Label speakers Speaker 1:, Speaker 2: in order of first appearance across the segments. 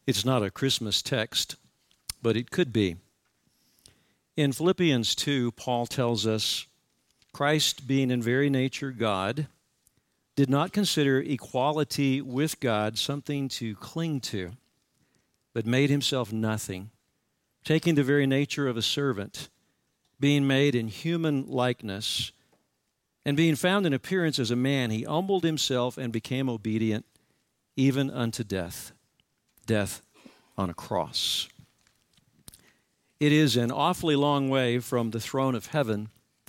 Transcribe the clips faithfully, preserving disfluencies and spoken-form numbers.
Speaker 1: It's not a Christmas text, but it could be. In Philippians two, Paul tells us, Christ, being in very nature God, did not consider equality with God something to cling to, but made himself nothing, taking the very nature of a servant, being made in human likeness, and being found in appearance as a man, he humbled himself and became obedient even unto death, death on a cross. It is an awfully long way from the throne of heaven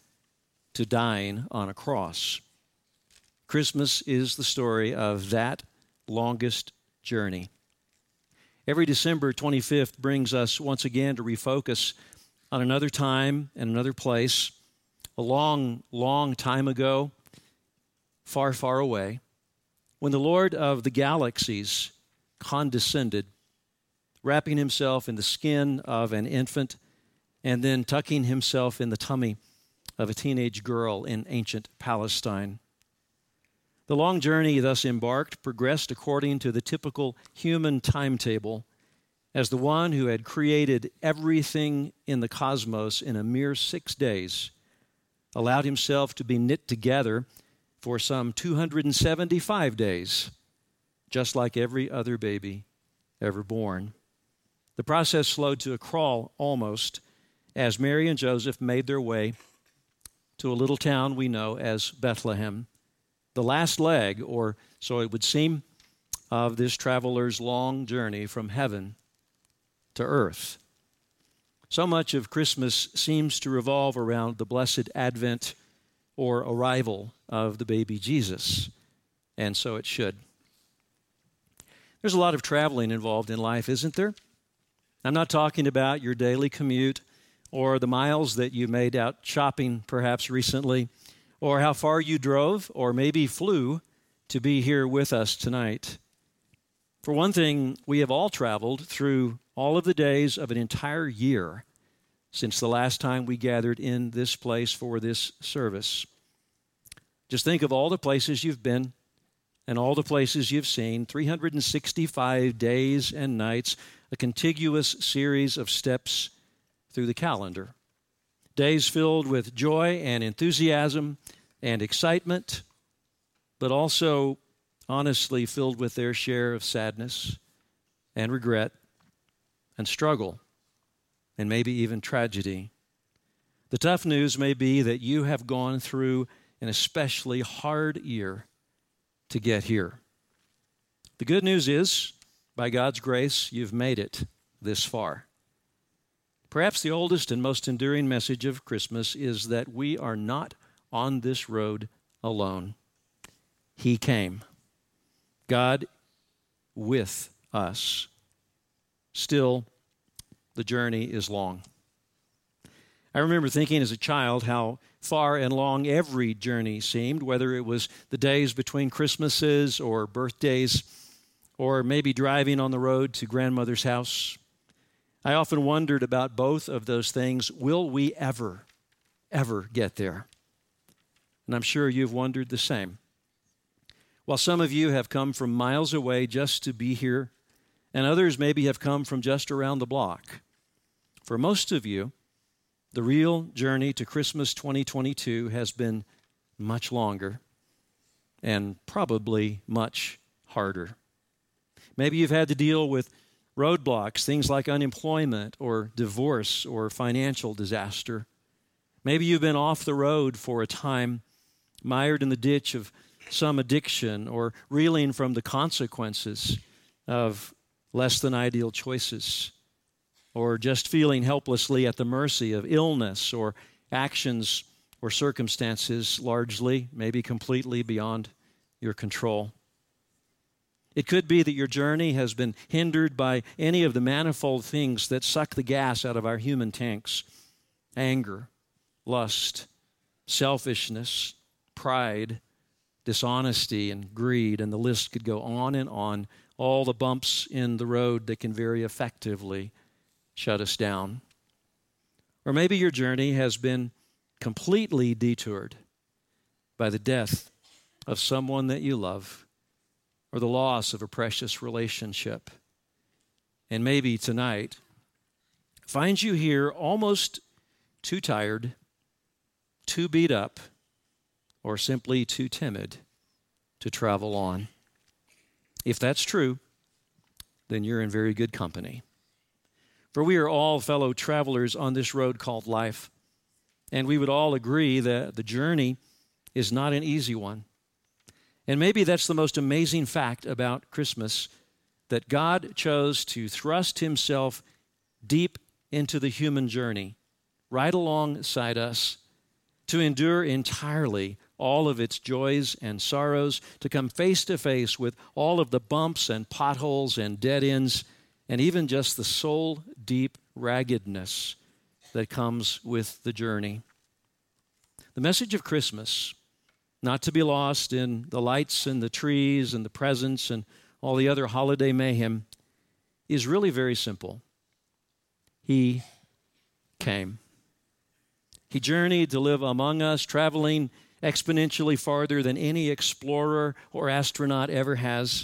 Speaker 1: to dying on a cross. Christmas is the story of that longest journey. Every December twenty-fifth brings us once again to refocus on another time and another place, a long, long time ago, far, far away, when the Lord of the galaxies condescended, wrapping himself in the skin of an infant and then tucking himself in the tummy of a teenage girl in ancient Palestine. The long journey thus embarked progressed according to the typical human timetable as the one who had created everything in the cosmos in a mere six days allowed himself to be knit together for some two hundred seventy-five days, just like every other baby ever born. The process slowed to a crawl almost as Mary and Joseph made their way to a little town we know as Bethlehem, the last leg, or so it would seem, of this traveler's long journey from heaven to earth. So much of Christmas seems to revolve around the blessed advent or arrival of the baby Jesus, and so it should. There's a lot of traveling involved in life, isn't there? I'm not talking about your daily commute or the miles that you made out shopping perhaps recently, or how far you drove or maybe flew to be here with us tonight. For one thing, we have all traveled through all of the days of an entire year since the last time we gathered in this place for this service. Just think of all the places you've been and all the places you've seen, three hundred sixty-five days and nights, a contiguous series of steps through the calendar. Days filled with joy and enthusiasm and excitement, but also honestly filled with their share of sadness and regret and struggle and maybe even tragedy. The tough news may be that you have gone through an especially hard year to get here. The good news is, by God's grace, you've made it this far. Perhaps the oldest and most enduring message of Christmas is that we are not on this road alone. He came. God with us. Still, the journey is long. I remember thinking as a child how far and long every journey seemed, whether it was the days between Christmases or birthdays, or maybe driving on the road to grandmother's house. I often wondered about both of those things. Will we ever, ever get there? And I'm sure you've wondered the same. While some of you have come from miles away just to be here, and others maybe have come from just around the block, for most of you, the real journey to Christmas twenty twenty-two has been much longer and probably much harder. Maybe you've had to deal with roadblocks, things like unemployment or divorce or financial disaster. Maybe you've been off the road for a time, mired in the ditch of some addiction or reeling from the consequences of less than ideal choices, or just feeling helplessly at the mercy of illness or actions or circumstances largely, maybe completely beyond your control. It could be that your journey has been hindered by any of the manifold things that suck the gas out of our human tanks: anger, lust, selfishness, pride, dishonesty, and greed, and the list could go on and on, all the bumps in the road that can very effectively shut us down. Or maybe your journey has been completely detoured by the death of someone that you love, or the loss of a precious relationship. and maybe tonight, finds you here almost too tired, too beat up, or simply too timid to travel on. If that's true, then you're in very good company. For we are all fellow travelers on this road called life, and we would all agree that the journey is not an easy one. And maybe that's the most amazing fact about Christmas, that God chose to thrust himself deep into the human journey, right alongside us, to endure entirely all of its joys and sorrows, to come face to face with all of the bumps and potholes and dead ends, and even just the soul-deep raggedness that comes with the journey. The message of Christmas, not to be lost in the lights and the trees and the presents and all the other holiday mayhem, is really very simple. He came. He journeyed to live among us, traveling exponentially farther than any explorer or astronaut ever has,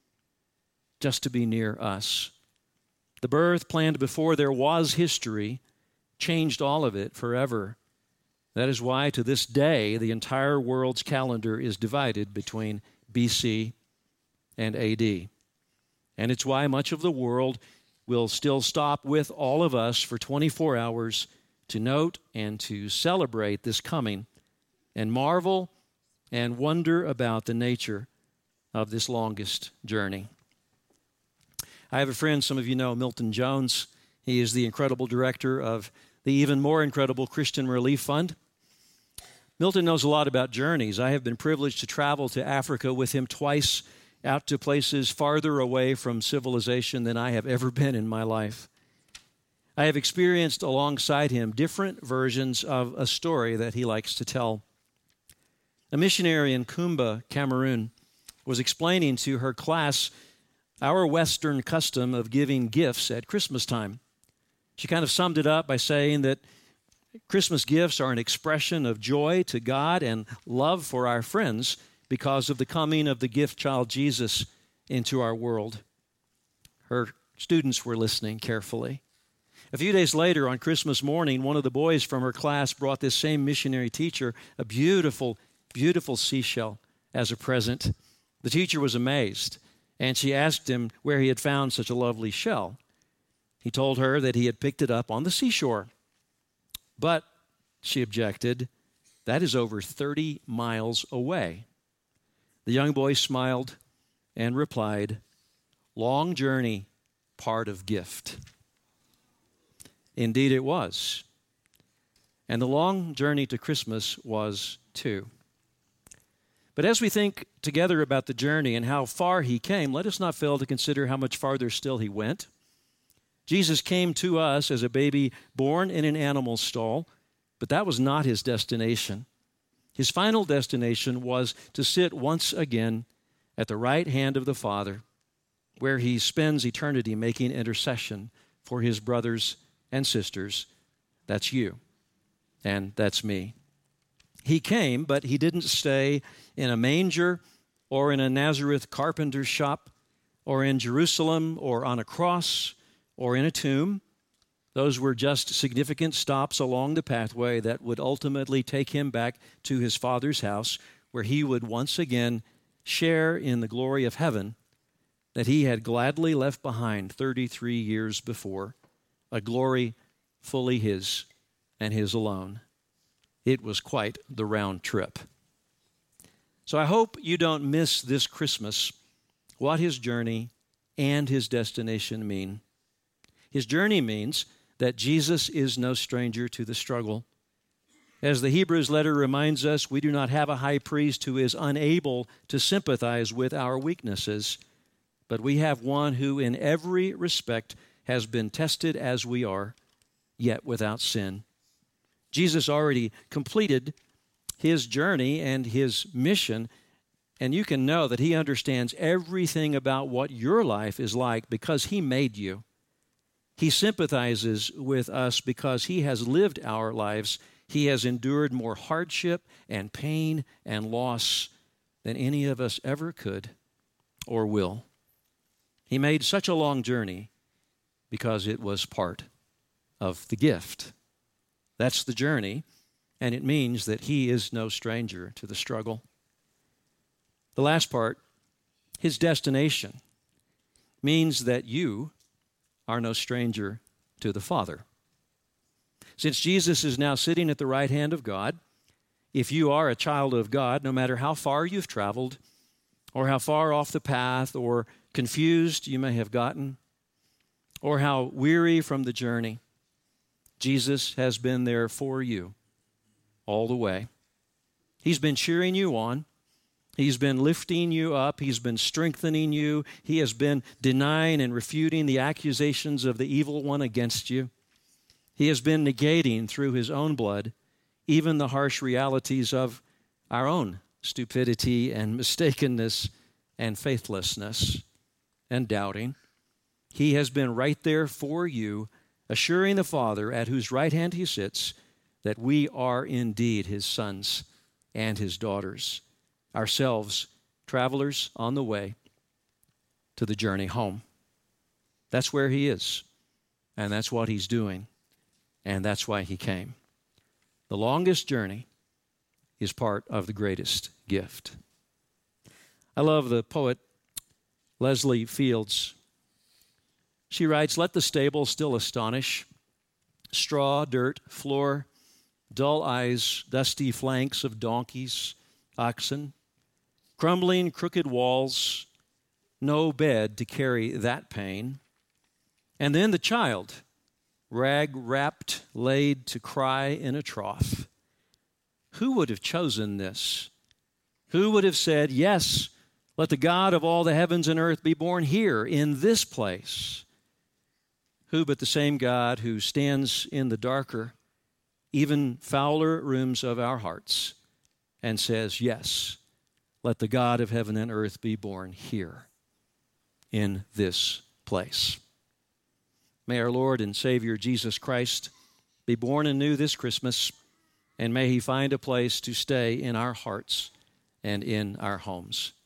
Speaker 1: just to be near us. The birth planned before there was history changed all of it forever. That is why to this day the entire world's calendar is divided between B C and A D. And it's why much of the world will still stop with all of us for twenty-four hours to note and to celebrate this coming and marvel and wonder about the nature of this longest journey. I have a friend, some of you know, Milton Jones. He is the incredible director of the even more incredible Christian Relief Fund. Milton knows a lot about journeys. I have been privileged to travel to Africa with him twice, out to places farther away from civilization than I have ever been in my life. I have experienced alongside him different versions of a story that he likes to tell. A missionary in Kumba, Cameroon, was explaining to her class our Western custom of giving gifts at Christmas time. She kind of summed it up by saying that Christmas gifts are an expression of joy to God and love for our friends because of the coming of the gift child Jesus into our world. Her students were listening carefully. A few days later, on Christmas morning, one of the boys from her class brought this same missionary teacher a beautiful, beautiful seashell as a present. The teacher was amazed, and she asked him where he had found such a lovely shell. He told her that he had picked it up on the seashore. But, she objected, that is over thirty miles away. The young boy smiled and replied, "Long journey, part of gift." Indeed it was. And the long journey to Christmas was too. But as we think together about the journey and how far he came, let us not fail to consider how much farther still he went. Jesus came to us as a baby born in an animal stall, but that was not his destination. His final destination was to sit once again at the right hand of the Father, where he spends eternity making intercession for his brothers and sisters. That's you, and that's me. He came, but he didn't stay in a manger or in a Nazareth carpenter's shop or in Jerusalem or on a cross or in a tomb. Those were just significant stops along the pathway that would ultimately take him back to his Father's house, where he would once again share in the glory of heaven that he had gladly left behind thirty-three years before, a glory fully his and his alone. It was quite the round trip. So I hope you don't miss this Christmas what his journey and his destination mean. His journey means that Jesus is no stranger to the struggle. As the Hebrews letter reminds us, we do not have a high priest who is unable to sympathize with our weaknesses, but we have one who in every respect has been tested as we are, yet without sin. Jesus already completed his journey and his mission, and you can know that he understands everything about what your life is like because he made you. He sympathizes with us because he has lived our lives. He has endured more hardship and pain and loss than any of us ever could or will. He made such a long journey because it was part of the gift. That's the journey, and it means that he is no stranger to the struggle. The last part, his destination, means that you are no stranger to the Father. Since Jesus is now sitting at the right hand of God, if you are a child of God, no matter how far you've traveled or how far off the path or confused you may have gotten or how weary from the journey, Jesus has been there for you all the way. He's been cheering you on. He's been lifting you up. He's been strengthening you. He has been denying and refuting the accusations of the evil one against you. He has been negating through his own blood even the harsh realities of our own stupidity and mistakenness and faithlessness and doubting. He has been right there for you, assuring the Father at whose right hand he sits that we are indeed his sons and his daughters, ourselves travelers on the way to the journey home. That's where he is, and that's what he's doing, and that's why he came. The longest journey is part of the greatest gift. I love the poet Leslie Fields. She writes, "Let the stable still astonish. Straw, dirt, floor, dull eyes, dusty flanks of donkeys, oxen, crumbling, crooked walls, no bed to carry that pain. And then the child, rag-wrapped, laid to cry in a trough. Who would have chosen this? Who would have said, yes, let the God of all the heavens and earth be born here, in this place? Who but the same God who stands in the darker, even fouler rooms of our hearts and says, yes, let the God of heaven and earth be born here, in this place. May our Lord and Savior Jesus Christ be born anew this Christmas, and may he find a place to stay in our hearts and in our homes.